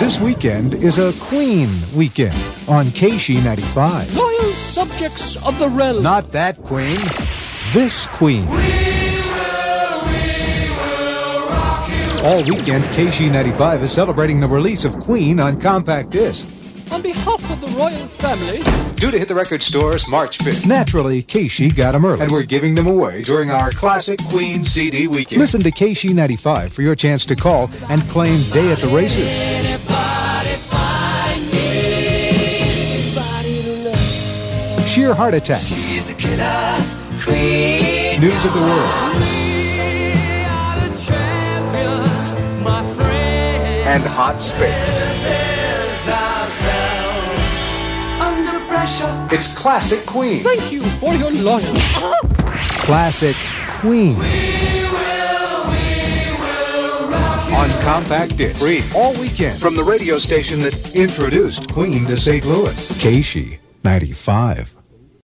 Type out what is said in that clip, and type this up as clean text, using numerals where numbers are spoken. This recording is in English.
This weekend is a Queen weekend on KSHE 95. Loyal subjects of the realm. Not that Queen, this Queen. All weekend, KSHE 95 is celebrating the release of Queen on compact disc. On behalf of the royal family, Due to hit the record stores March 5th. Naturally, KSHE got them early. And we're giving them away during our classic Queen CD weekend. Listen to KSHE 95 for your chance to call and claim Day at the Races. Sheer Heart Attack. She's a killer queen. News of the World. We are the champions, my friend. And Hot Space. Under pressure. It's Classic Queen. thank you for your loyalty. Classic Queen. We will rock you. On compact disc. Free all weekend from the radio station that introduced Queen to St. Louis. KSHE 95.